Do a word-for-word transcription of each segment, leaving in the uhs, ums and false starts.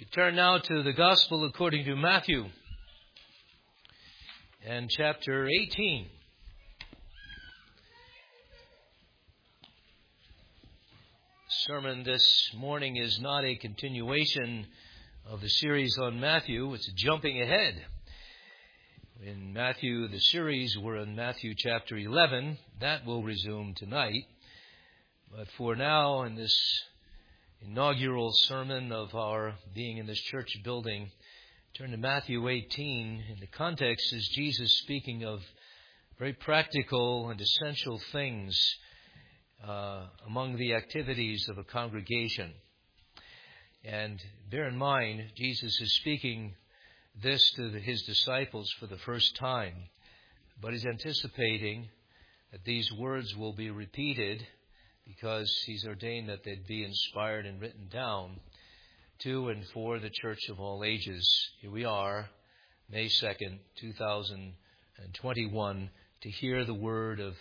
Turn now to the Gospel according to Matthew and chapter eighteen. The sermon this morning is not a continuation of the series on Matthew. It's jumping ahead. In Matthew, the series, we're in Matthew chapter eleven. That will resume tonight. But for now, in this inaugural sermon of our being in this church building, turn to Matthew eighteen. In the context is Jesus speaking of very practical and essential things uh, among the activities of a congregation. And bear in mind, Jesus is speaking this to his disciples for the first time, but he's anticipating that these words will be repeated because he's ordained that they'd be inspired and written down to and for the church of all ages. Here we are, May second, two thousand twenty-one, to hear the word of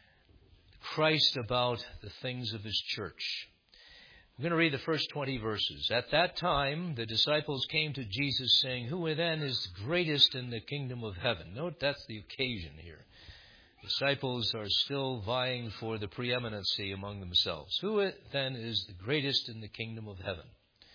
Christ about the things of his church. We're going to read the first twenty verses. At that time, the disciples came to Jesus saying, "Who then is greatest in the kingdom of heaven?" Note that's the occasion here. Disciples are still vying for the preeminency among themselves. Who then is the greatest in the kingdom of heaven?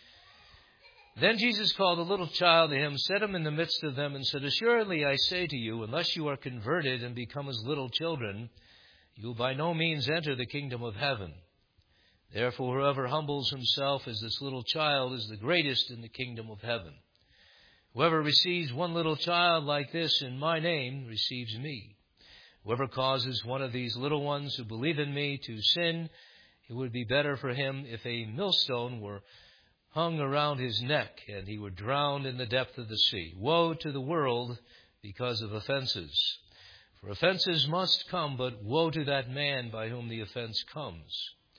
Then Jesus called a little child to him, set him in the midst of them, and said, "Assuredly I say to you, unless you are converted and become as little children, you will by no means enter the kingdom of heaven. Therefore, whoever humbles himself as this little child is the greatest in the kingdom of heaven. Whoever receives one little child like this in my name receives me. Whoever causes one of these little ones who believe in me to sin, it would be better for him if a millstone were hung around his neck and he were drowned in the depth of the sea. Woe to the world because of offenses. For offenses must come, but woe to that man by whom the offense comes.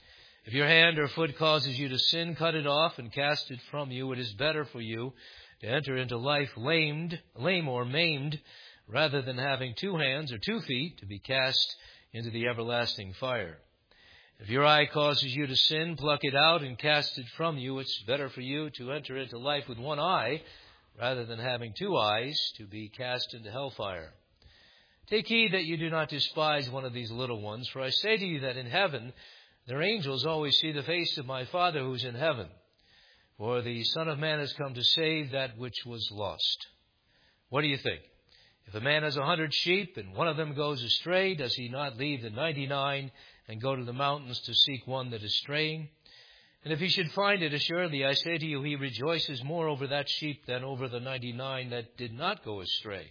If your hand or foot causes you to sin, cut it off and cast it from you. It is better for you to enter into life lamed, lame or maimed, rather than having two hands or two feet to be cast into the everlasting fire. If your eye causes you to sin, pluck it out and cast it from you. It's better for you to enter into life with one eye, rather than having two eyes to be cast into hellfire. Take heed that you do not despise one of these little ones, for I say to you that in heaven their angels always see the face of my Father who is in heaven. For the Son of Man has come to save that which was lost." What do you think? If a man has a hundred sheep and one of them goes astray, does he not leave the ninety-nine and go to the mountains to seek one that is straying? And if he should find it, assuredly I say to you, he rejoices more over that sheep than over the ninety-nine that did not go astray.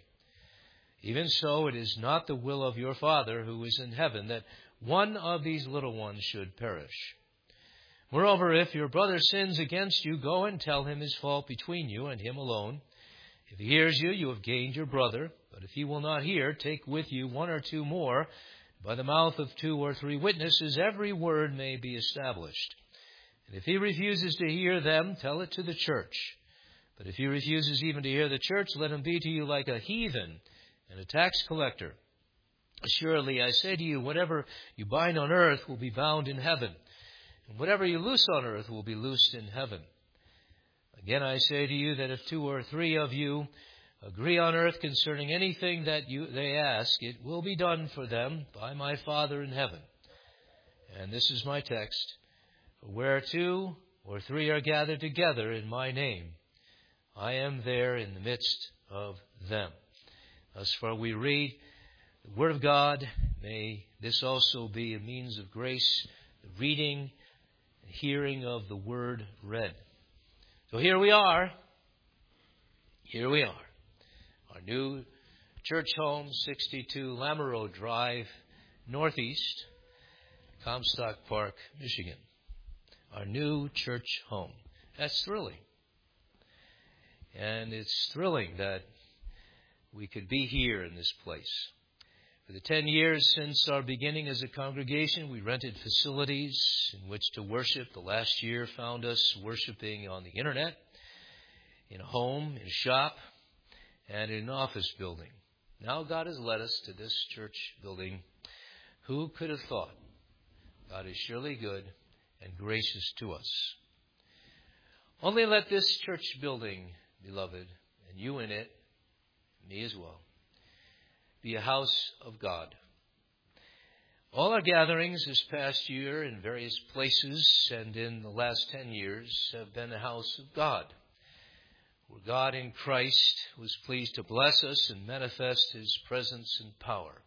Even so, it is not the will of your Father who is in heaven that one of these little ones should perish. Moreover, if your brother sins against you, go and tell him his fault between you and him alone. If he hears you, you have gained your brother. But if he will not hear, take with you one or two more. By the mouth of two or three witnesses, every word may be established. And if he refuses to hear them, tell it to the church. But if he refuses even to hear the church, let him be to you like a heathen and a tax collector. Assuredly, I say to you, whatever you bind on earth will be bound in heaven, and whatever you loose on earth will be loosed in heaven. Again, I say to you that if two or three of you agree on earth concerning anything that you, they ask, it will be done for them by my Father in heaven. And this is my text. Where two or three are gathered together in my name, I am there in the midst of them. Thus far we read the Word of God. May this also be a means of grace, the reading and hearing of the Word read. So here we are. Here we are. Our new church home, sixty-two Lamoureux Drive, Northeast, Comstock Park, Michigan. Our new church home. That's thrilling. And it's thrilling that we could be here in this place. For the ten years since our beginning as a congregation, we rented facilities in which to worship. The last year found us worshiping on the internet, in a home, in a shop, and in an office building. Now God has led us to this church building. Who could have thought? God is surely good and gracious to us. Only let this church building, beloved, and you in it, me as well, be a house of God. All our gatherings this past year in various places and in the last ten years have been a house of God, where God in Christ was pleased to bless us and manifest His presence and power.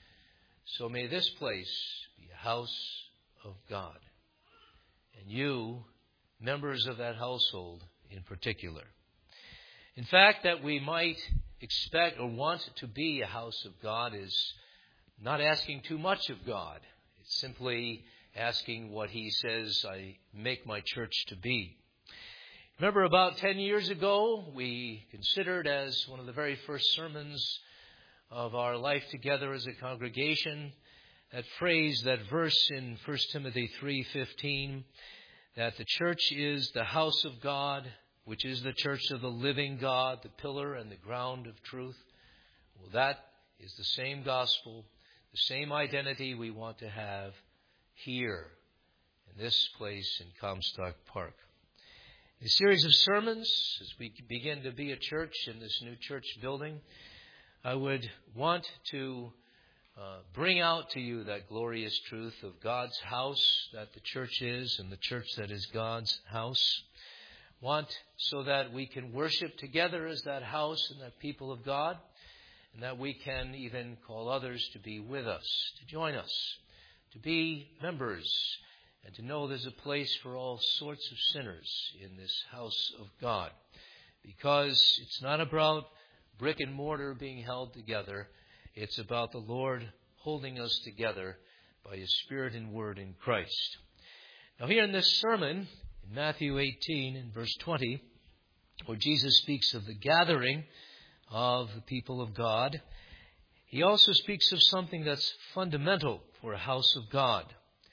So may this place be a house of God, and you, members of that household in particular. In fact, that we might expect or want to be a house of God is not asking too much of God. It's simply asking what He says I make my church to be. Remember, about ten years ago, we considered as one of the very first sermons of our life together as a congregation that phrase, that verse in First Timothy three fifteen, that the church is the house of God, which is the church of the living God, the pillar and the ground of truth. Well, that is the same gospel, the same identity we want to have here in this place in Comstock Park. A series of sermons as we begin to be a church in this new church building, I would want to uh, bring out to you that glorious truth of God's house that the church is and the church that is God's house. Want so that we can worship together as that house and that people of God, and that we can even call others to be with us, to join us, to be members, and to know there's a place for all sorts of sinners in this house of God. Because it's not about brick and mortar being held together. It's about the Lord holding us together by His Spirit and Word in Christ. Now here in this sermon, in Matthew eighteen, in verse twenty, where Jesus speaks of the gathering of the people of God, He also speaks of something that's fundamental for a house of God.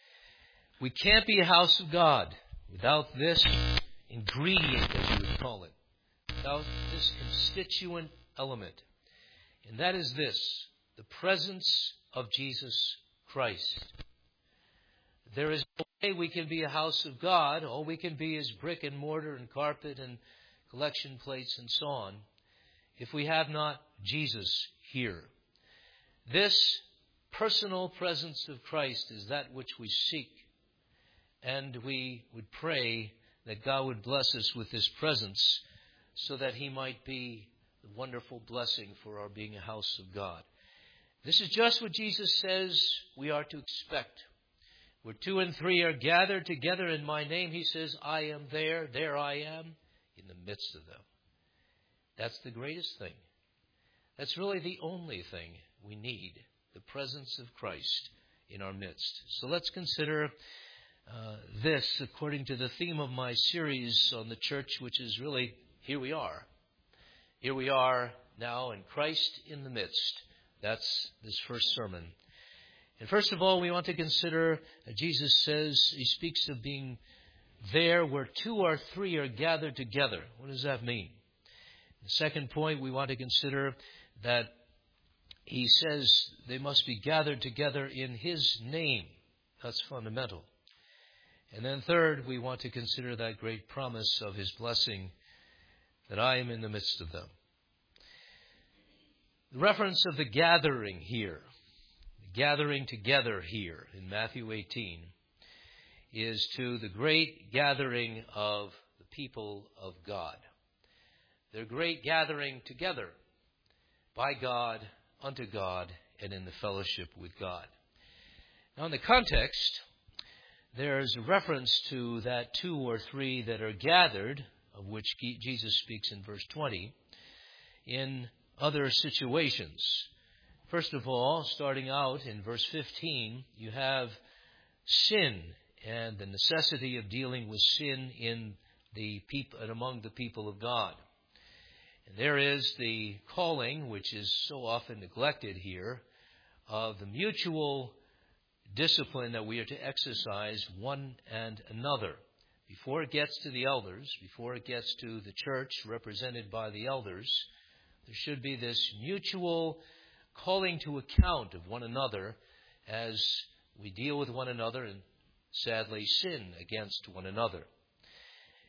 We can't be a house of God without this ingredient, as you would call it, without this constituent element. And that is this, the presence of Jesus Christ. There is no way we can be a house of God. All we can be is brick and mortar and carpet and collection plates and so on, if we have not Jesus here. This personal presence of Christ is that which we seek. And we would pray that God would bless us with this presence so that He might be the wonderful blessing for our being a house of God. This is just what Jesus says we are to expect. Where two and three are gathered together in my name, He says, I am there, there I am, in the midst of them. That's the greatest thing. That's really the only thing we need, the presence of Christ in our midst. So let's consider uh, this according to the theme of my series on the church, which is really, here we are. Here we are now in Christ in the midst. That's this first sermon. And first of all, we want to consider, uh, Jesus says, He speaks of being there where two or three are gathered together. What does that mean? The second point, we want to consider that He says they must be gathered together in His name. That's fundamental. And then third, we want to consider that great promise of His blessing, that I am in the midst of them. The reference of the gathering here, the gathering together here in Matthew eighteen, is to the great gathering of the people of God. Their great gathering together by God, unto God, and in the fellowship with God. Now in the context, there's a reference to that two or three that are gathered, of which Jesus speaks in verse twenty, in other situations. First of all, starting out in verse fifteen, you have sin and the necessity of dealing with sin in the people and among the people of God. And there is the calling, which is so often neglected here, of the mutual discipline that we are to exercise one and another. Before it gets to the elders, before it gets to the church represented by the elders, there should be this mutual calling to account of one another as we deal with one another and sadly sin against one another.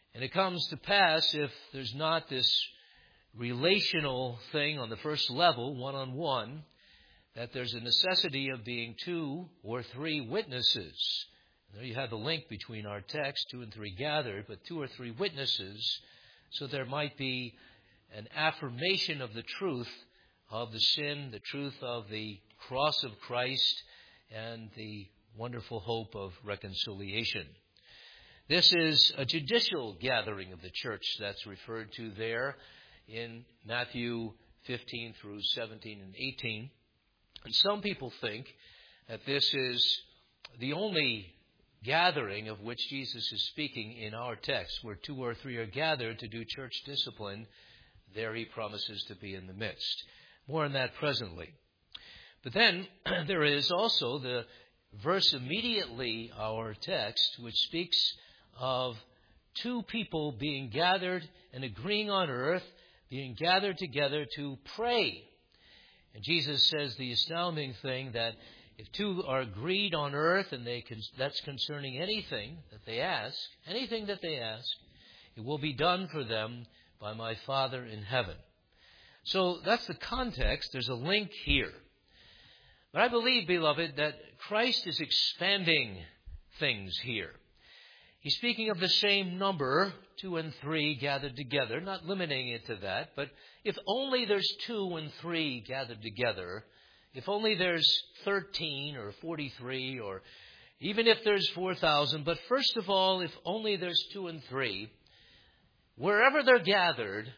And it comes to pass, if there's not this relational thing on the first level, one-on-one, that there's a necessity of being two or three witnesses. There you have the link between our text, two and three gathered, but two or three witnesses, so there might be an affirmation of the truth of the sin, the truth of the cross of Christ, and the wonderful hope of reconciliation. This is a judicial gathering of the church that's referred to there in Matthew fifteen through seventeen and eighteen. And some people think that this is the only gathering of which Jesus is speaking in our text, where two or three are gathered to do church discipline. There he promises to be in the midst. More on that presently. But then there is also the verse immediately our text, which speaks of two people being gathered and agreeing on earth, being gathered together to pray. And Jesus says the astounding thing that if two are agreed on earth, and they can, that's concerning anything that they ask, anything that they ask, it will be done for them by my Father in heaven. So that's the context. There's a link here. But I believe, beloved, that Christ is expanding things here. He's speaking of the same number, two and three gathered together, not limiting it to that, but if only there's two and three gathered together, if only there's thirteen or forty-three, or even if there's four thousand, but first of all, if only there's two and three, wherever they're gathered,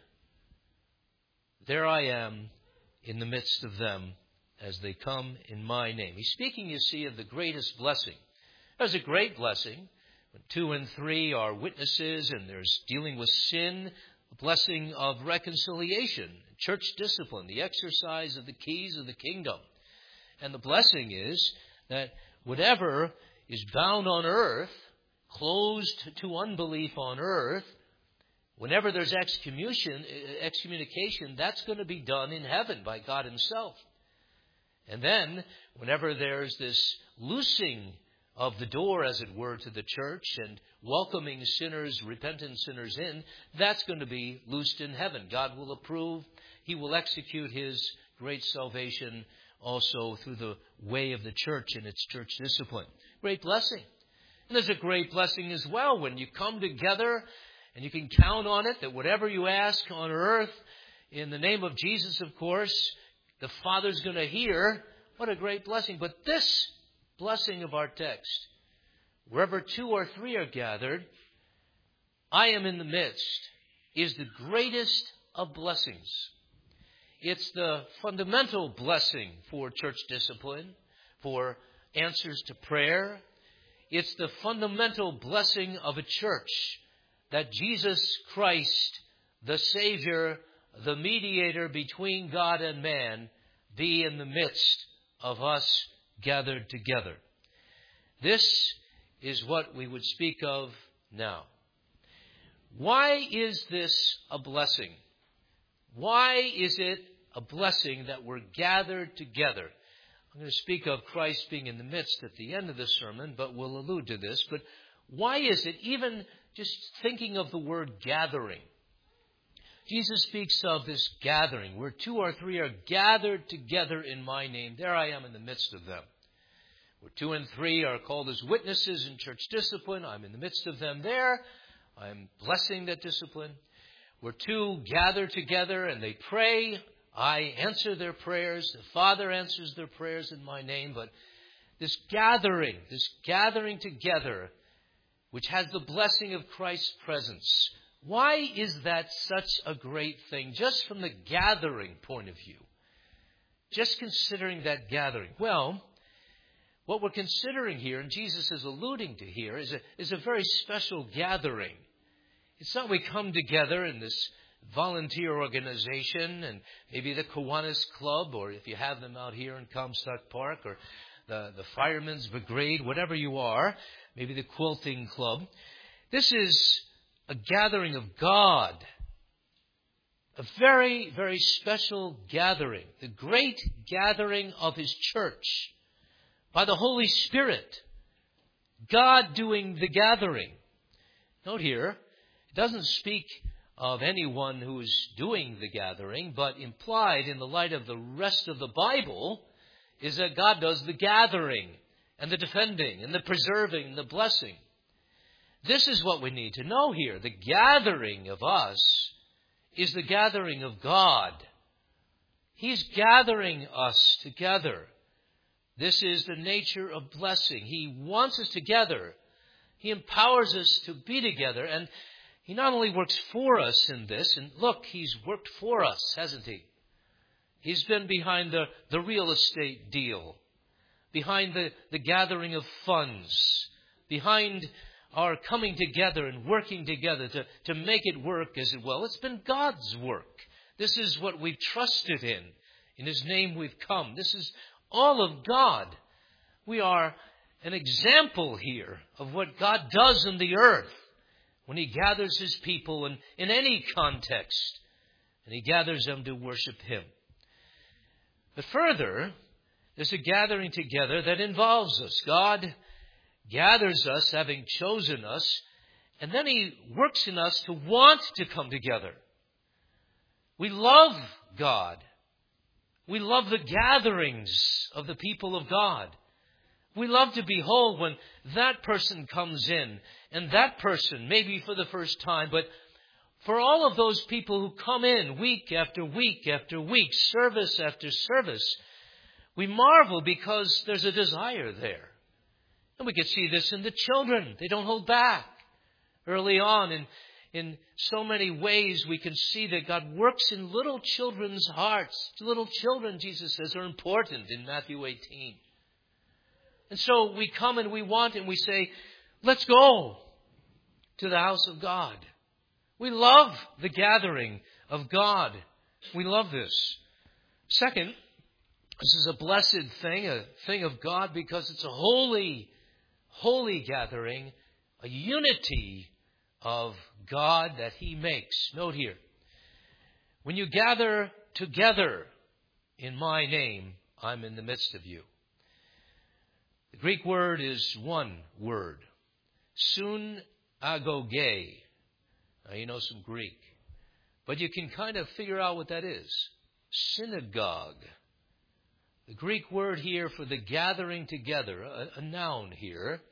there I am in the midst of them as they come in my name. He's speaking, you see, of the greatest blessing. There's a great blessing when two and three are witnesses and there's dealing with sin, a blessing of reconciliation, church discipline, the exercise of the keys of the kingdom. And the blessing is that whatever is bound on earth, closed to unbelief on earth, whenever there's excommunication, excommunication, that's going to be done in heaven by God himself. And then, whenever there's this loosing of the door, as it were, to the church and welcoming sinners, repentant sinners in, that's going to be loosed in heaven. God will approve. He will execute his great salvation also through the way of the church and its church discipline. Great blessing. And there's a great blessing as well when you come together and you can count on it that whatever you ask on earth, in the name of Jesus, of course, the Father's going to hear. What a great blessing. But this blessing of our text, wherever two or three are gathered, I am in the midst, is the greatest of blessings. It's the fundamental blessing for church discipline, for answers to prayer. It's the fundamental blessing of a church that Jesus Christ, the Savior, the mediator between God and man, be in the midst of us gathered together. This is what we would speak of now. Why is this a blessing? Why is it a blessing that we're gathered together? I'm going to speak of Christ being in the midst at the end of the sermon, but we'll allude to this. But why is it, even just thinking of the word gathering, Jesus speaks of this gathering, where two or three are gathered together in my name. There I am in the midst of them. Where two and three are called as witnesses in church discipline, I'm in the midst of them there. I'm blessing that discipline. Where two gather together and they pray, I answer their prayers. The Father answers their prayers in my name. But this gathering, this gathering together, which has the blessing of Christ's presence, why is that such a great thing, just from the gathering point of view? Just considering that gathering. Well, what we're considering here, and Jesus is alluding to here, is a, is a very special gathering. It's not we come together in this volunteer organization, and maybe the Kiwanis Club, or if you have them out here in Comstock Park, or the, the Firemen's Brigade, whatever you are, maybe the Quilting Club. This is a gathering of God. A very, very special gathering. The great gathering of his church. By the Holy Spirit. God doing the gathering. Note here, It doesn't speak of anyone who is doing the gathering, but implied in the light of the rest of the Bible is that God does the gathering and the defending and the preserving and the blessing. This is what we need to know here. The gathering of us is the gathering of God. He's gathering us together. This is the nature of blessing. He wants us together. He empowers us to be together. And He not only works for us in this, and look, He's worked for us, hasn't He? He's been behind the, the real estate deal, behind the, the gathering of funds, behind our coming together and working together to, to make it work as well. It's been God's work. This is what we've trusted in. In His name we've come. This is all of God. We are an example here of what God does in the earth when He gathers His people in, in any context. And He gathers them to worship Him. But further, there's a gathering together that involves us. God gathers us, having chosen us, and then He works in us to want to come together. We love God. We love the gatherings of the people of God. We love to behold when that person comes in, and that person, maybe for the first time, but for all of those people who come in week after week after week, service after service, we marvel because there's a desire there. And we can see this in the children. They don't hold back. Early on, in, in so many ways, we can see that God works in little children's hearts. Little children, Jesus says, are important in Matthew eighteen. And so we come and we want and we say, let's go to the house of God. We love the gathering of God. We love this. Second, this is a blessed thing, a thing of God, because it's a holy, holy gathering, a unity of God that He makes. Note here, when you gather together in my name, I'm in the midst of you. The Greek word is one word, sun agoge. Now, you know some Greek, but you can kind of figure out what that is. Synagogue. The Greek word here for the gathering together, a, a noun here,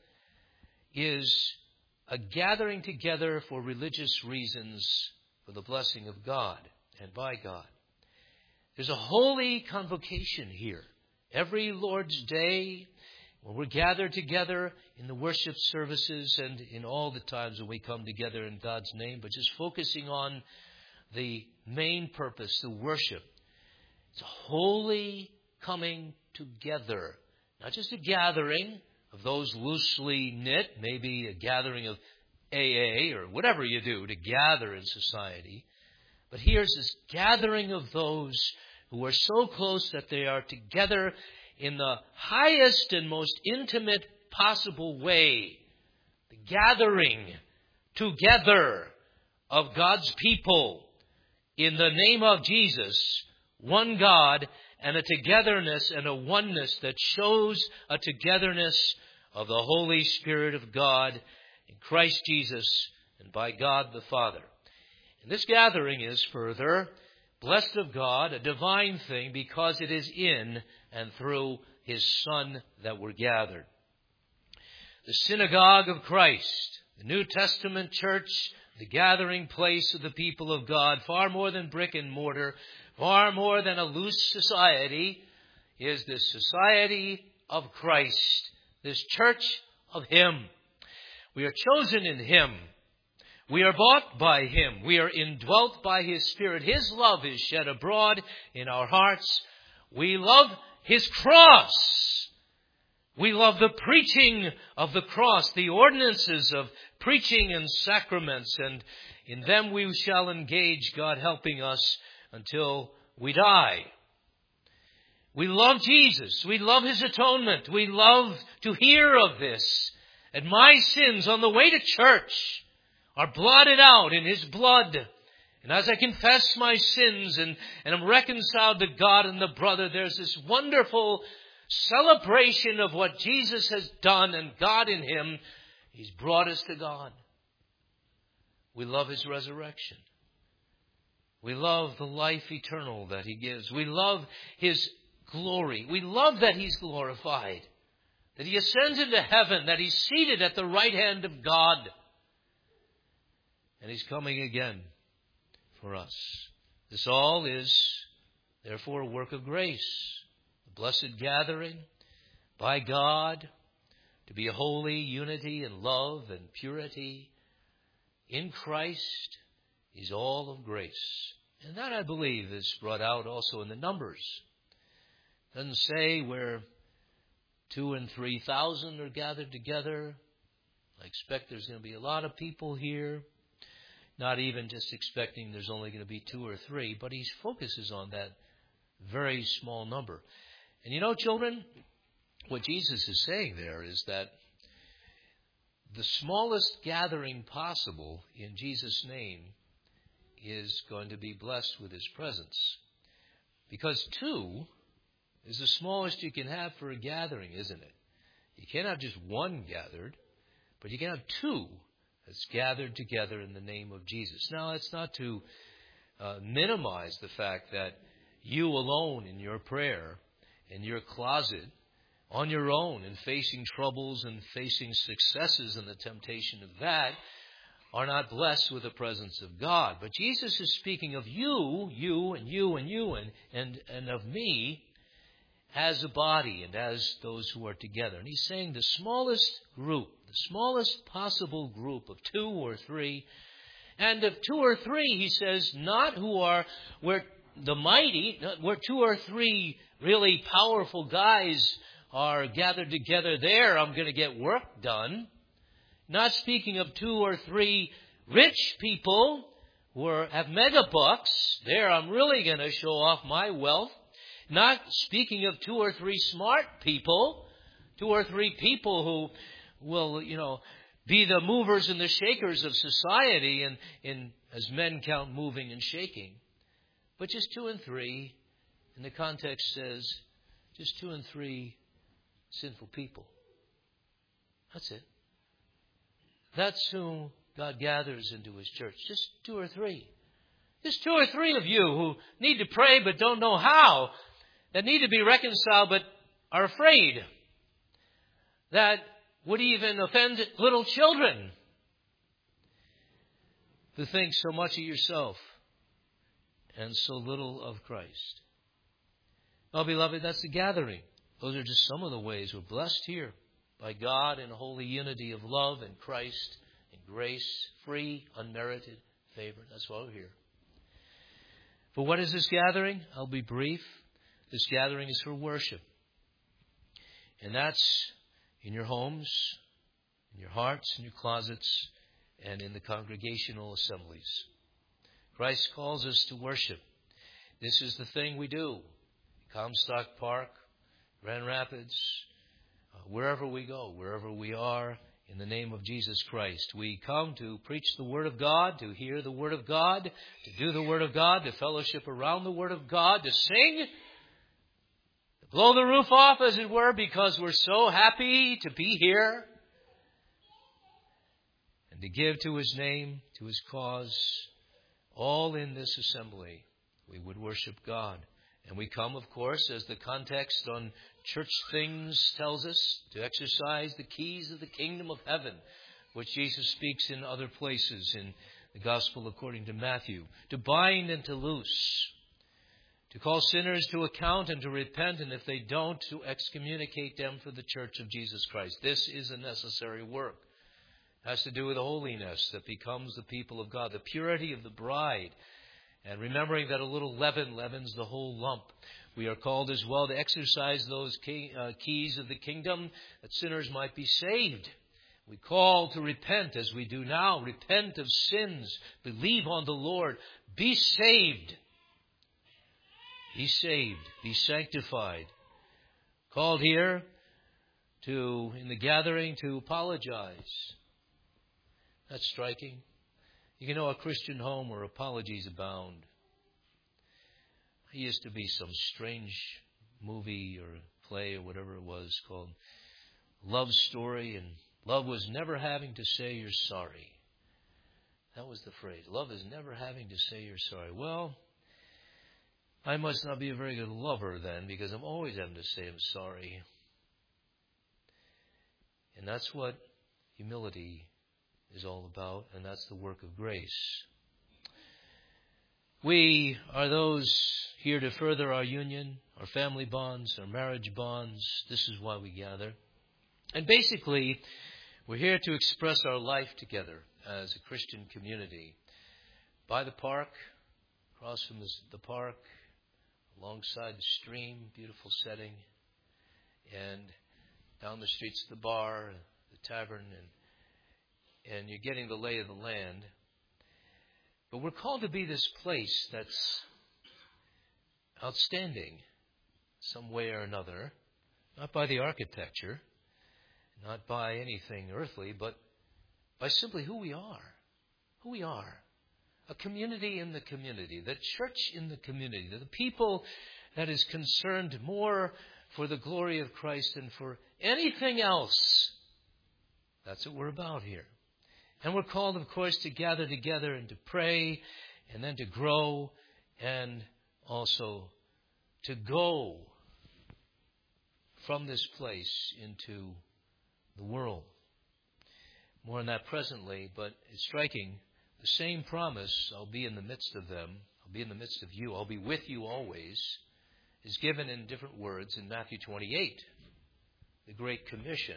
is a gathering together for religious reasons, for the blessing of God and by God. There's a holy convocation here. Every Lord's Day, when we're gathered together in the worship services and in all the times when we come together in God's name, but just focusing on the main purpose, the worship. It's a holy coming together. Not just a gathering of those loosely knit, maybe a gathering of A A or whatever you do to gather in society. But here's this gathering of those who are so close that they are together in the highest and most intimate possible way. The gathering together of God's people in the name of Jesus, one God, and a togetherness and a oneness that shows a togetherness of the Holy Spirit of God in Christ Jesus and by God the Father. And this gathering is further blessed of God, a divine thing, because it is in and through His Son that we're gathered. The synagogue of Christ, the New Testament church, the gathering place of the people of God, far more than brick and mortar, far more than a loose society, is the society of Christ, this church of Him. We are chosen in Him. We are bought by Him. We are indwelt by His Spirit. His love is shed abroad in our hearts. We love His cross. We love the preaching of the cross, the ordinances of preaching and sacraments, and in them we shall engage, God helping us, until we die. We love Jesus. We love His atonement. We love to hear of this. And my sins on the way to church are blotted out in His blood. And as I confess my sins and, and am reconciled to God and the brother, there's this wonderful celebration of what Jesus has done and God in Him. He's brought us to God. We love His resurrection. We love the life eternal that He gives. We love His glory. We love that He's glorified, that He ascends into heaven, that He's seated at the right hand of God, and He's coming again for us. This all is, therefore, a work of grace, a blessed gathering by God to be a holy unity and love and purity in Christ is all of grace. And that, I believe, is brought out also in the numbers. It doesn't say where two and three thousand are gathered together. I expect there's going to be a lot of people here. Not even just expecting there's only going to be two or three, but he focuses on that very small number. And you know, children, what Jesus is saying there is that the smallest gathering possible in Jesus' name is going to be blessed with His presence. Because two is the smallest you can have for a gathering, isn't it? You can't have just one gathered, but you can have two that's gathered together in the name of Jesus. Now, it's not to uh, minimize the fact that you alone in your prayer, in your closet, on your own, and facing troubles and facing successes and the temptation of that, are not blessed with the presence of God. But Jesus is speaking of you, you, and you, and you, and, and, and of me as a body and as those who are together. And he's saying the smallest group, the smallest possible group of two or three, and of two or three, he says, not who are, where the mighty, where two or three really powerful guys are gathered together there, I'm going to get work done. Not speaking of two or three rich people who are, have mega bucks. There, I'm really going to show off my wealth. Not speaking of two or three smart people, two or three people who will, you know, be the movers and the shakers of society, and, and as men count moving and shaking. But just two and three, and the context says, just two and three sinful people. That's it. That's who God gathers into His church. Just two or three. Just two or three of you who need to pray but don't know how. That need to be reconciled but are afraid. That would even offend little children who think so much of yourself and so little of Christ. Well, beloved, that's the gathering. Those are just some of the ways we're blessed here by God in holy unity of love and Christ and grace, free, unmerited favor. That's why we're here. For what is this gathering? I'll be brief. This gathering is for worship. And that's in your homes, in your hearts, in your closets, and in the congregational assemblies. Christ calls us to worship. This is the thing we do. Comstock Park, Grand Rapids, uh, wherever we go, wherever we are, in the name of Jesus Christ. We come to preach the Word of God, to hear the Word of God, to do the Word of God, to fellowship around the Word of God, to sing, to blow the roof off, as it were, because we're so happy to be here, and to give to His name, to His cause, all in this assembly. We would worship God. And we come, of course, as the context on church things tells us, to exercise the keys of the kingdom of heaven, which Jesus speaks in other places in the Gospel according to Matthew. To bind and to loose. To call sinners to account and to repent, and if they don't, to excommunicate them for the church of Jesus Christ. This is a necessary work. It has to do with holiness that becomes the people of God, the purity of the bride. And remembering that a little leaven leavens the whole lump. We are called as well to exercise those key, uh, keys of the kingdom that sinners might be saved. We call to repent as we do now. Repent of sins. Believe on the Lord. Be saved. Be saved. Be sanctified. Called here to, in the gathering, to apologize. That's striking. You can know a Christian home where apologies abound. There used to be some strange movie or play or whatever it was called Love Story, and love was never having to say you're sorry. That was the phrase. Love is never having to say you're sorry. Well, I must not be a very good lover then, because I'm always having to say I'm sorry. And that's what humility is all about, and that's the work of grace. We are those here to further our union, our family bonds, our marriage bonds. This is why we gather. And basically, we're here to express our life together as a Christian community. By the park, across from the park, alongside the stream, beautiful setting, and down the streets of the bar, the tavern, and, and you're getting the lay of the land. But we're called to be this place that's outstanding, some way or another, not by the architecture, not by anything earthly, but by simply who we are. Who we are. A community in the community, the church in the community, the people that is concerned more for the glory of Christ than for anything else. That's what we're about here. And we're called, of course, to gather together and to pray and then to grow and also to go from this place into the world. More on that presently, but it's striking. The same promise, I'll be in the midst of them, I'll be in the midst of you, I'll be with you always, is given in different words in Matthew twenty-eight, the Great Commission.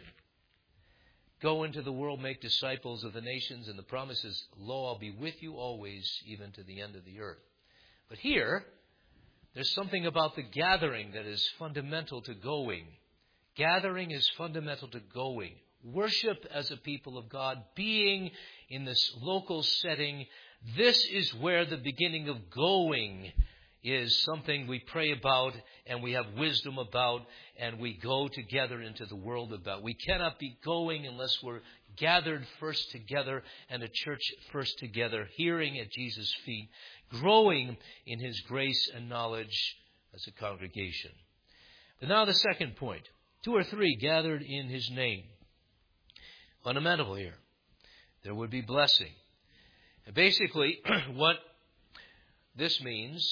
Go into the world, make disciples of the nations, and the promise is, lo, I'll be with you always, even to the end of the earth. But here, there's something about the gathering that is fundamental to going. Gathering is fundamental to going. Worship as a people of God, being in this local setting, this is where the beginning of going is something we pray about and we have wisdom about and we go together into the world about. We cannot be going unless we're gathered first together and a church first together, hearing at Jesus' feet, growing in His grace and knowledge as a congregation. But now the second point. Two or three gathered in His name. Fundamental here. There would be blessing. And basically, what this means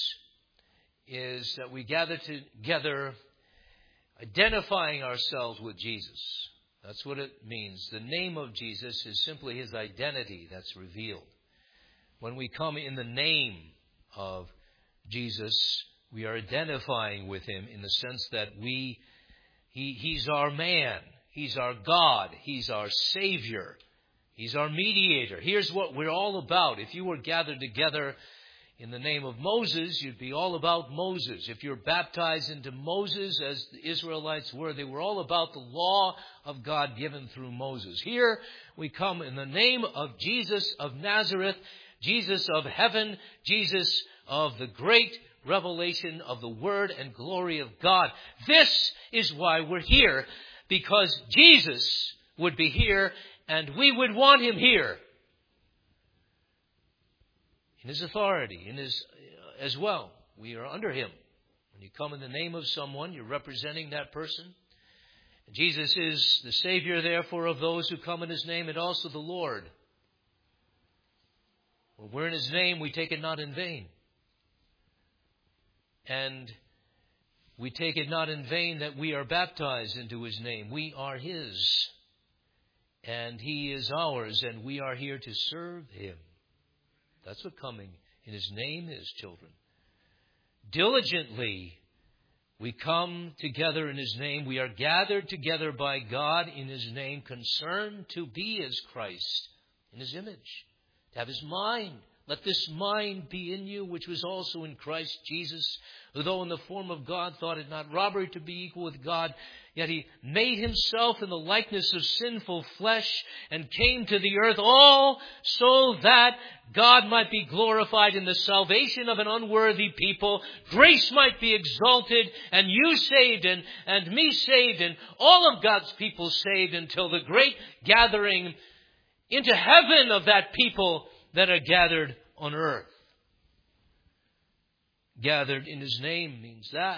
is that we gather together identifying ourselves with Jesus. That's what it means. The name of Jesus is simply His identity that's revealed. When we come in the name of Jesus, we are identifying with Him in the sense that we he, He's our man. He's our God. He's our Savior. He's our mediator. Here's what we're all about. If you were gathered together in the name of Moses, you'd be all about Moses. If you're baptized into Moses, as the Israelites were, they were all about the law of God given through Moses. Here we come in the name of Jesus of Nazareth, Jesus of heaven, Jesus of the great revelation of the Word and glory of God. This is why we're here, because Jesus would be here and we would want Him here. In His authority, in His uh, as well. We are under Him. When you come in the name of someone, you're representing that person. And Jesus is the Savior, therefore, of those who come in His name, and also the Lord. When we're in His name, we take it not in vain. And we take it not in vain that we are baptized into His name. We are His. And He is ours, and we are here to serve Him. That's what coming in His name is, children. Diligently, we come together in His name. We are gathered together by God in His name, concerned to be as Christ in His image, to have His mind. Let this mind be in you, which was also in Christ Jesus, who though in the form of God thought it not robbery to be equal with God, yet He made Himself in the likeness of sinful flesh and came to the earth, all so that God might be glorified in the salvation of an unworthy people. Grace might be exalted, and you saved, and, and me saved, and all of God's people saved, until the great gathering into heaven of that people that are gathered on earth. Gathered in His name means that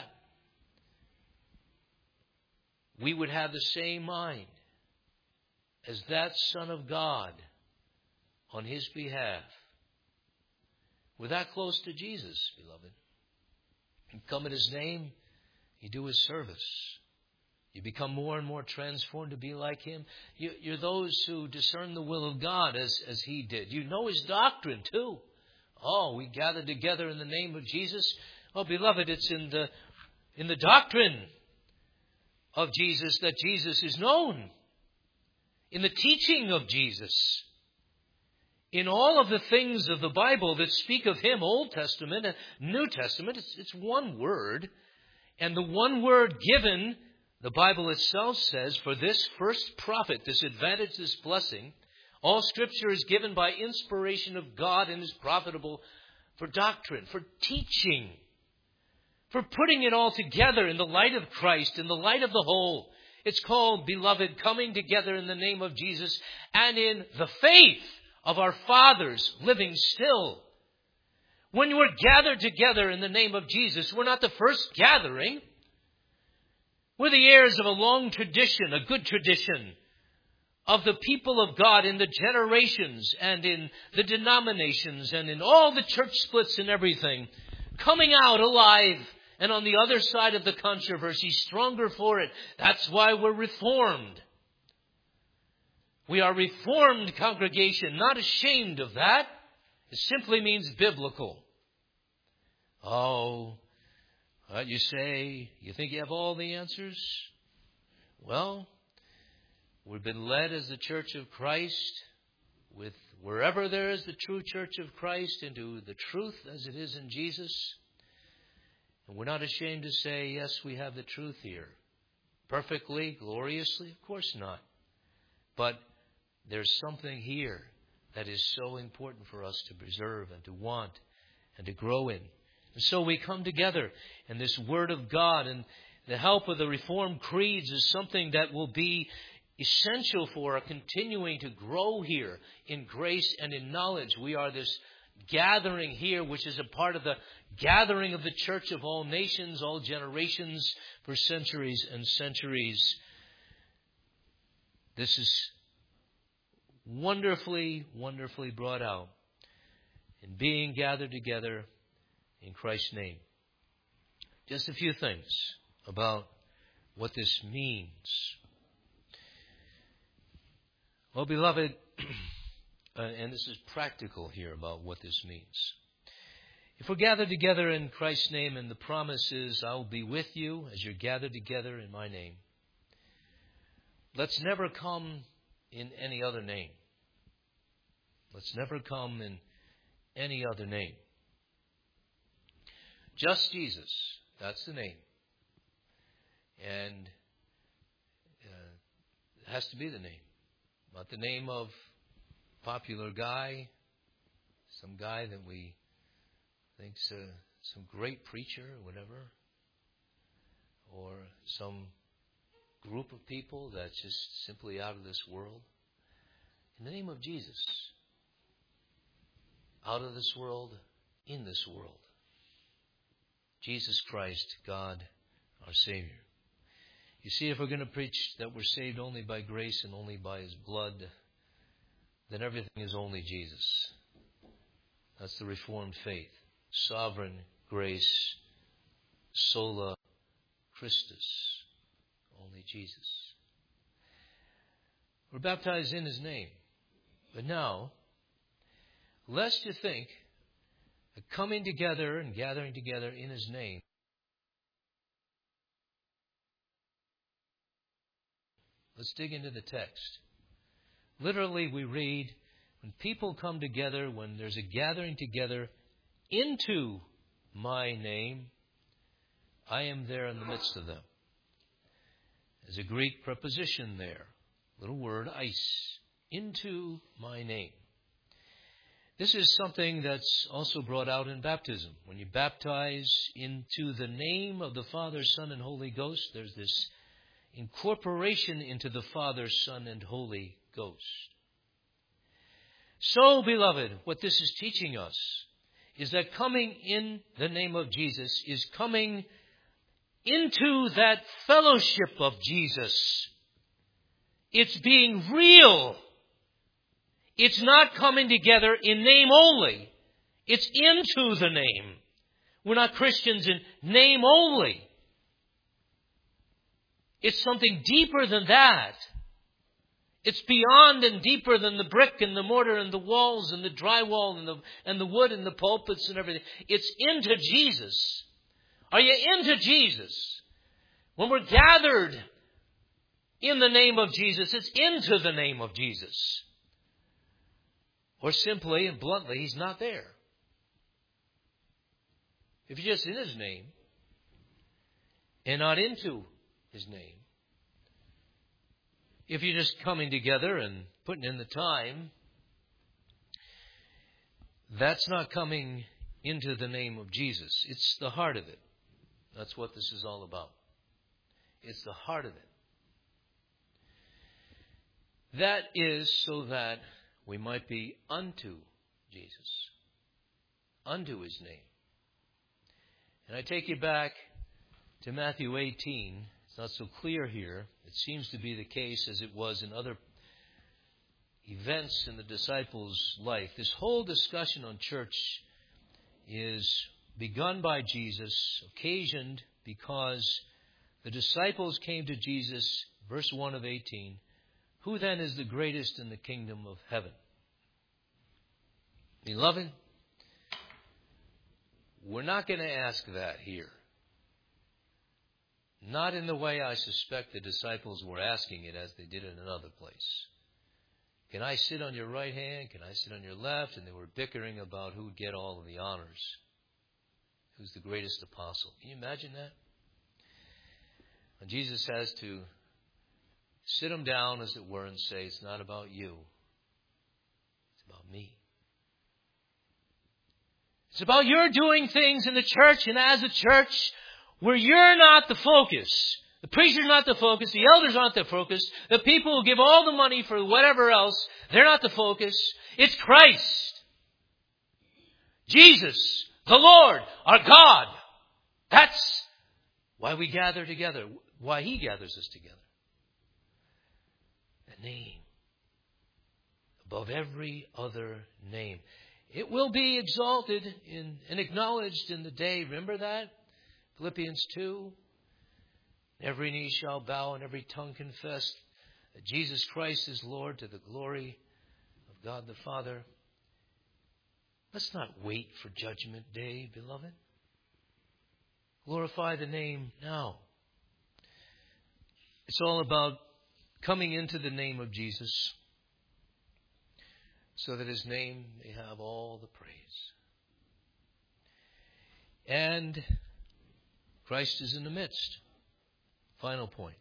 we would have the same mind as that Son of God on His behalf. We're that close to Jesus, beloved. You come in His name, you do His service. You become more and more transformed to be like Him. You, you're those who discern the will of God as, as He did. You know His doctrine too. Oh, we gather together in the name of Jesus. Oh, beloved, it's in the in the doctrine of Jesus that Jesus is known. In the teaching of Jesus. In all of the things of the Bible that speak of Him, Old Testament and New Testament, it's, it's one word. And the one word given, the Bible itself says, for this first prophet, this advantage, this blessing, all Scripture is given by inspiration of God and is profitable for doctrine, for teaching, for putting it all together in the light of Christ, in the light of the whole. It's called, beloved, coming together in the name of Jesus and in the faith of our fathers living still. When we're gathered together in the name of Jesus, we're not the first gathering. We're the heirs of a long tradition, a good tradition of the people of God in the generations and in the denominations and in all the church splits and everything, coming out alive and on the other side of the controversy, stronger for it. That's why we're reformed. We are reformed congregation, not ashamed of that. It simply means biblical. Oh, what you say, you think you have all the answers? Well, we've been led as the Church of Christ, with wherever there is the true Church of Christ, into the truth as it is in Jesus. And we're not ashamed to say, yes, we have the truth here. Perfectly, gloriously? Of course not. But there's something here that is so important for us to preserve and to want and to grow in. And so we come together, and this Word of God and the help of the Reformed creeds is something that will be essential for our continuing to grow here in grace and in knowledge. We are this gathering here, which is a part of the gathering of the church of all nations, all generations, for centuries and centuries. This is wonderfully, wonderfully brought out in being gathered together in Christ's name. Just a few things about what this means. Well, beloved, and this is practical here about what this means. If we're gathered together in Christ's name, and the promise is, I will be with you as you're gathered together in my name, let's never come in any other name. Let's never come in any other name. Just Jesus. That's the name. And uh, it has to be the name. Not the name of a popular guy, some guy that we think's uh, some great preacher or whatever, or some group of people that's just simply out of this world. In the name of Jesus. Out of this world, in this world. Jesus Christ, God, our Savior. You see, if we're going to preach that we're saved only by grace and only by His blood, then everything is only Jesus. That's the Reformed faith. Sovereign grace, sola Christus, only Jesus. We're baptized in His name. But now, lest you think that coming together and gathering together in His name let's dig into the text. Literally, we read, when people come together, when there's a gathering together into my name, I am there in the midst of them. There's a Greek preposition there, little word, eis, into my name. This is something that's also brought out in baptism. When you baptize into the name of the Father, Son, and Holy Ghost, there's this incorporation into the Father, Son, and Holy Ghost. So, beloved, what this is teaching us is that coming in the name of Jesus is coming into that fellowship of Jesus. It's being real. It's not coming together in name only. It's into the name. We're not Christians in name only. It's something deeper than that. It's beyond and deeper than the brick and the mortar and the walls and the drywall and the, and the wood and the pulpits and everything. It's into Jesus. Are you into Jesus? When we're gathered in the name of Jesus, it's into the name of Jesus. Or simply and bluntly, He's not there. If you're just in His name and not into His name, if you're just coming together and putting in the time, that's not coming into the name of Jesus. It's the heart of it. That's what this is all about. It's the heart of it. That is so that we might be unto Jesus, unto His name. And I take you back to Matthew eighteen. It's not so clear here. It seems to be the case as it was in other events in the disciples' life. This whole discussion on church is begun by Jesus, occasioned because the disciples came to Jesus, verse one of eighteen. Who then is the greatest in the kingdom of heaven? Beloved, we're not going to ask that here. Not in the way I suspect the disciples were asking it as they did in another place. Can I sit on your right hand? Can I sit on your left? And they were bickering about who would get all of the honors. Who's the greatest apostle? Can you imagine that? And Jesus has to sit them down, as it were, and say, it's not about you. It's about me. It's about your doing things in the church and as a church where you're not the focus. The preacher's not the focus. The elders aren't the focus. The people who give all the money for whatever else, they're not the focus. It's Christ. Jesus, the Lord, our God. That's why we gather together. Why He gathers us together. The name. Above every other name. It will be exalted in, and acknowledged in the day. Remember that? Philippians two. Every knee shall bow and every tongue confess that Jesus Christ is Lord to the glory of God the Father. Let's not wait for Judgment Day, beloved. Glorify the name now. It's all about coming into the name of Jesus so that His name may have all the praise. And Christ is in the midst. Final point.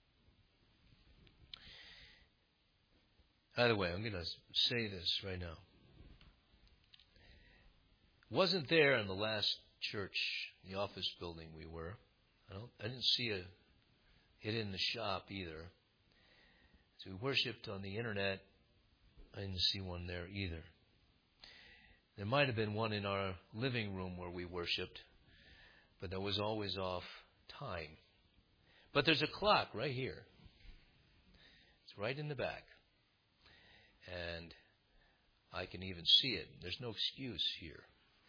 By the way, I'm going to say this right now. Wasn't there in the last church, the office building we were. I don't. I didn't see a it in the shop either. So we worshipped on the internet. I didn't see one there either. There might have been one in our living room where we worshipped, but that was always off time. But there's a clock right here. It's right in the back. And I can even see it. There's no excuse here.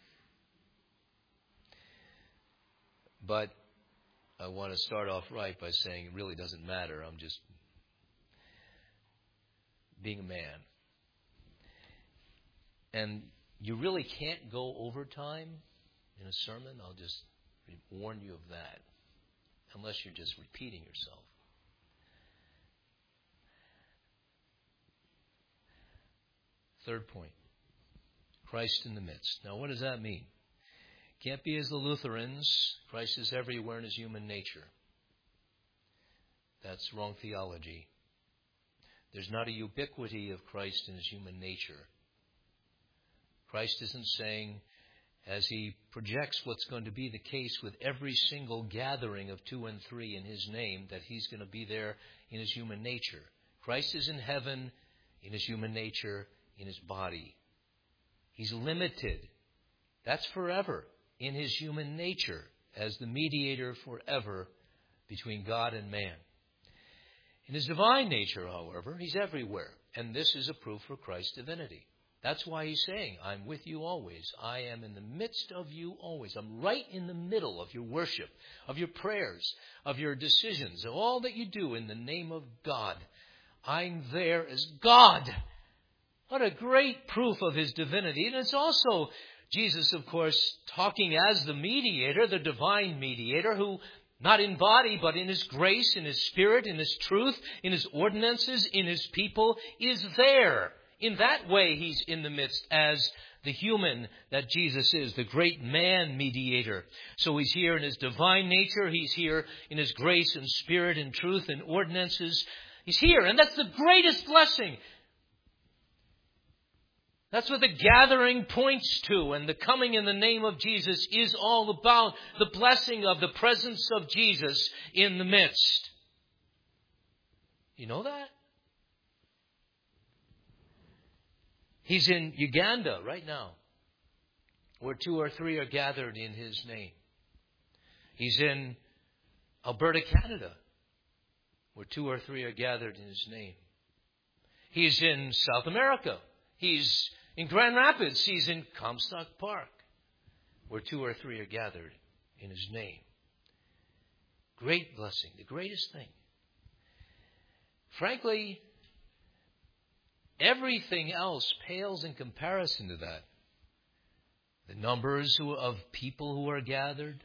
But I want to start off right by saying it really doesn't matter. I'm just being a man. And you really can't go overtime in a sermon. I'll just warn you of that. Unless you're just repeating yourself. Third point. Christ in the midst. Now, what does that mean? Can't be as the Lutherans. Christ is everywhere in His human nature. That's wrong theology. There's not a ubiquity of Christ in His human nature. Christ isn't saying, as He projects what's going to be the case with every single gathering of two and three in His name, that He's going to be there in His human nature. Christ is in heaven in His human nature, in His body. He's limited. That's forever in His human nature as the mediator forever between God and man. In His divine nature, however, He's everywhere. And this is a proof for Christ's divinity. That's why he's saying, I'm with you always. I am in the midst of you always. I'm right in the middle of your worship, of your prayers, of your decisions, of all that you do in the name of God. I'm there as God. What a great proof of his divinity. And it's also Jesus, of course, talking as the mediator, the divine mediator, who not in body, but in his grace, in his spirit, in his truth, in his ordinances, in his people, is there. In that way, he's in the midst as the human that Jesus is, the great man mediator. So he's here in his divine nature. He's here in his grace and spirit and truth and ordinances. He's here, and that's the greatest blessing. That's what the gathering points to, and the coming in the name of Jesus is all about the blessing of the presence of Jesus in the midst. You know that? He's in Uganda right now, where two or three are gathered in his name. He's in Alberta, Canada, where two or three are gathered in his name. He's in South America. He's in Grand Rapids. He's in Comstock Park, where two or three are gathered in his name. Great blessing, the greatest thing. Frankly, everything else pales in comparison to that. The numbers who, of people who are gathered,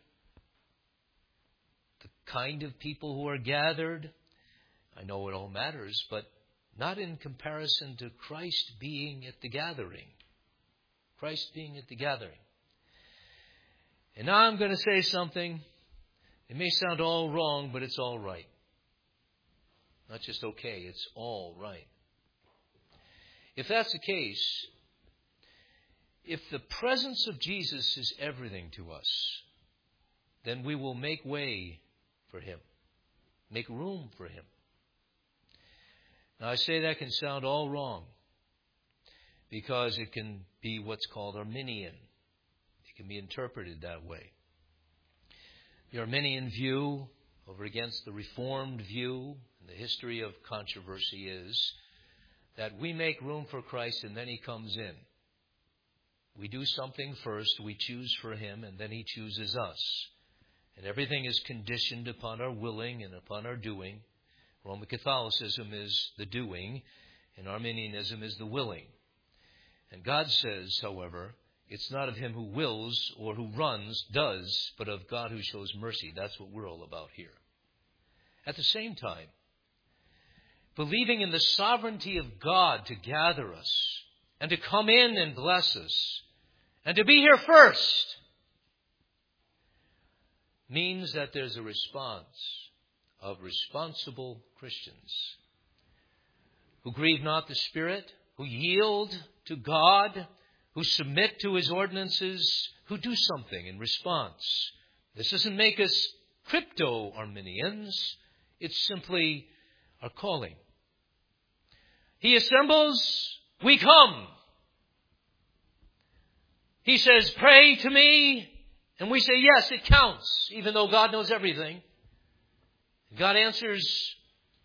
the kind of people who are gathered. I know it all matters, but not in comparison to Christ being at the gathering. Christ being at the gathering. And now I'm going to say something. It may sound all wrong, but it's all right. Not just okay, it's all right. If that's the case, if the presence of Jesus is everything to us, then we will make way for him, make room for him. Now, I say that can sound all wrong because it can be what's called Arminian. It can be interpreted that way. The Arminian view over against the Reformed view, and the history of controversy is that we make room for Christ and then he comes in. We do something first, we choose for him, and then he chooses us. And everything is conditioned upon our willing and upon our doing. Roman Catholicism is the doing, and Arminianism is the willing. And God says, however, it's not of him who wills or who runs, does, but of God who shows mercy. That's what we're all about here. At the same time, believing in the sovereignty of God to gather us and to come in and bless us and to be here first means that there's a response of responsible Christians who grieve not the Spirit, who yield to God, who submit to his ordinances, who do something in response. This doesn't make us crypto-Arminians. It's simply our calling. He assembles, we come. He says, pray to me, and we say, yes, it counts, even though God knows everything. God answers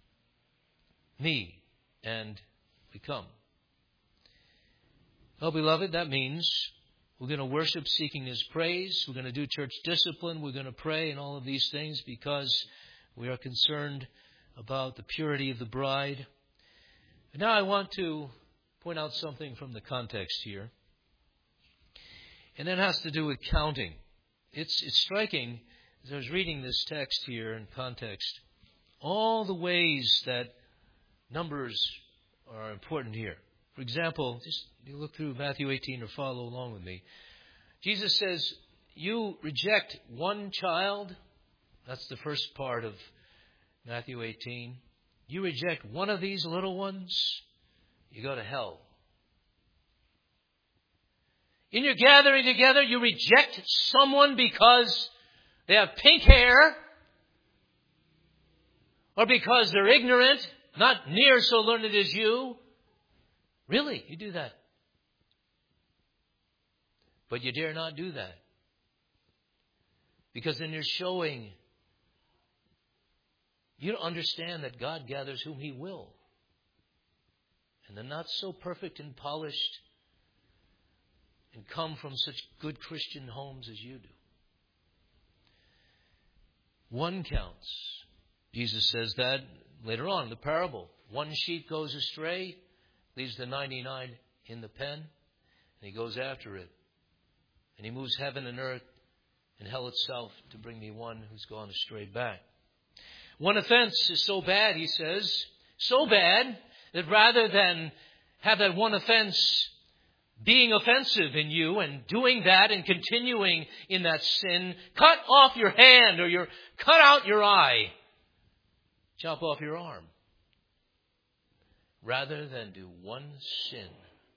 me, and we come. Well, beloved, that means we're going to worship seeking his praise. We're going to do church discipline. We're going to pray and all of these things because we are concerned about the purity of the bride. But now I want to point out something from the context here. And that has to do with counting. It's, it's striking, as I was reading this text here in context, all the ways that numbers are important here. For example, just you look through Matthew eighteen or follow along with me. Jesus says, you reject one child. That's the first part of Matthew eighteen. You reject one of these little ones, you go to hell. In your gathering together, you reject someone because they have pink hair or because they're ignorant, not near so learned as you. Really, you do that. But you dare not do that. Because then you're showing you don't understand that God gathers whom he will. and they're not so perfect and polished and come from such good Christian homes as you do. One counts. Jesus says that later on in the parable. One sheep goes astray, leaves the ninety-nine in the pen, and he goes after it. And he moves heaven and earth and hell itself to bring me one who's gone astray back. One offense is so bad, he says, so bad that rather than have that one offense being offensive in you and doing that and continuing in that sin, cut off your hand or your cut out your eye, chop off your arm, rather than do one sin.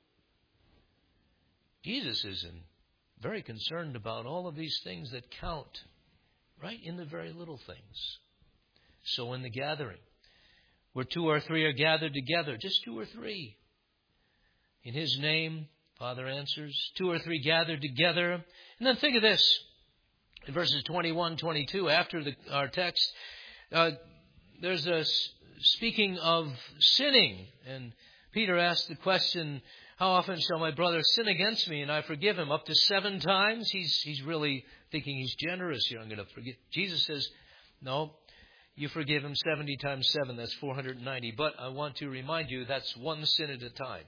Jesus is very concerned about all of these things that count, right in the very little things. So in the gathering, where two or three are gathered together, just two or three, in His name, Father answers, two or three gathered together. And then think of this, in verses twenty-one, twenty-two, after the, our text, uh, there's a speaking of sinning. And Peter asked the question, how often shall my brother sin against me and I forgive him? Up to seven times? He's, he's really thinking he's generous here. I'm going to forgive. Jesus says, no, you forgive him seventy times seven. That's four hundred ninety. But I want to remind you, that's one sin at a time.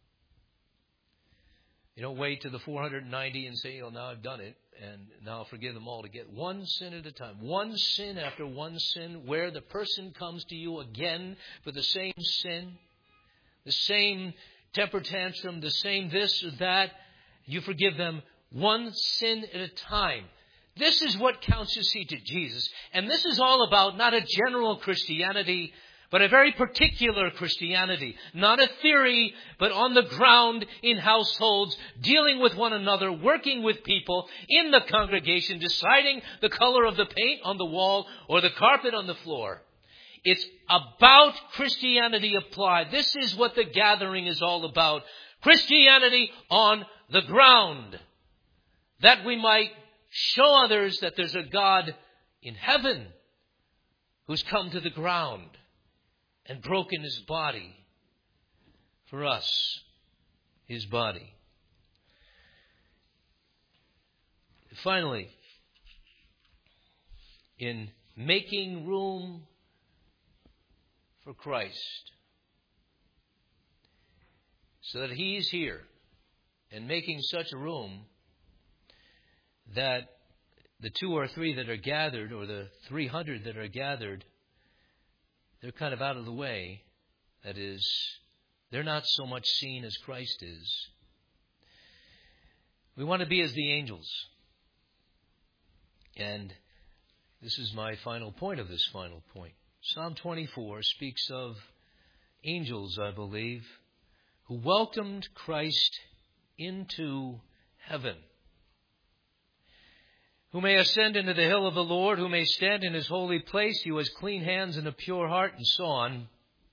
You don't wait to the four hundred ninety and say, oh, now I've done it, and now I'll forgive them all to get one sin at a time. One sin after one sin, where the person comes to you again for the same sin, the same temper tantrum, the same this or that. You forgive them one sin at a time. This is what counts, you see, to Jesus. And this is all about not a general Christianity, but a very particular Christianity. Not a theory, but on the ground in households, dealing with one another, working with people in the congregation, deciding the color of the paint on the wall or the carpet on the floor. It's about Christianity applied. This is what the gathering is all about. Christianity on the ground. That we might show others that there's a God in heaven who's come to the ground and broken His body for us, His body. Finally, in making room for Christ, so that He's here and making such a room that the two or three that are gathered, or the three hundred that are gathered, they're kind of out of the way. That is, they're not so much seen as Christ is. We want to be as the angels. And this is my final point of this final point. Psalm twenty-four speaks of angels, I believe, who welcomed Christ into heaven. Who may ascend into the hill of the Lord, who may stand in His holy place, who has clean hands and a pure heart, and so on.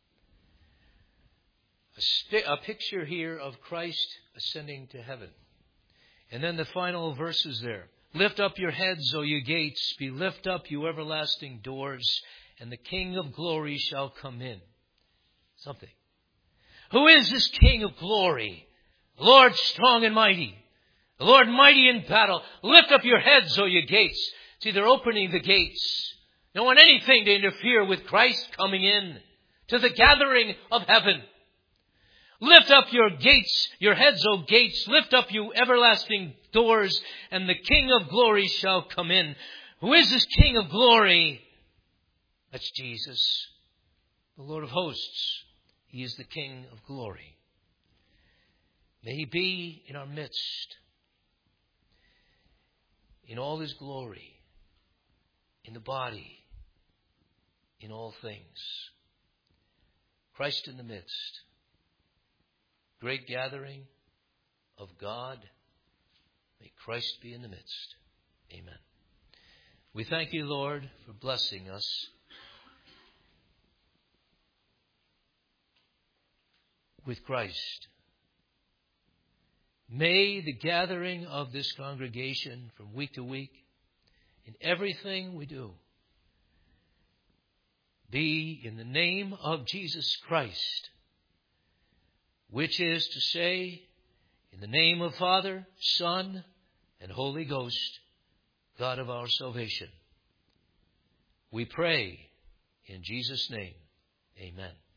A, st- a picture here of Christ ascending to heaven. And then the final verses there. Lift up your heads, O you gates, be lift up, you everlasting doors, and the King of glory shall come in. Something. Who is this King of glory? The Lord strong and mighty. The Lord mighty in battle. Lift up your heads, O you gates. See, they're opening the gates. They don't want anything to interfere with Christ coming in to the gathering of heaven. Lift up your gates, your heads, O gates. Lift up, you everlasting doors, and the King of glory shall come in. Who is this King of glory? That's Jesus, the Lord of hosts. He is the King of glory. May He be in our midst, in all His glory, in the body, in all things. Christ in the midst. Great gathering of God. May Christ be in the midst. Amen. We thank You, Lord, for blessing us with Christ. May the gathering of this congregation from week to week, in everything we do, be in the name of Jesus Christ, which is to say, in the name of Father, Son, and Holy Ghost, God of our salvation. We pray in Jesus' name. Amen.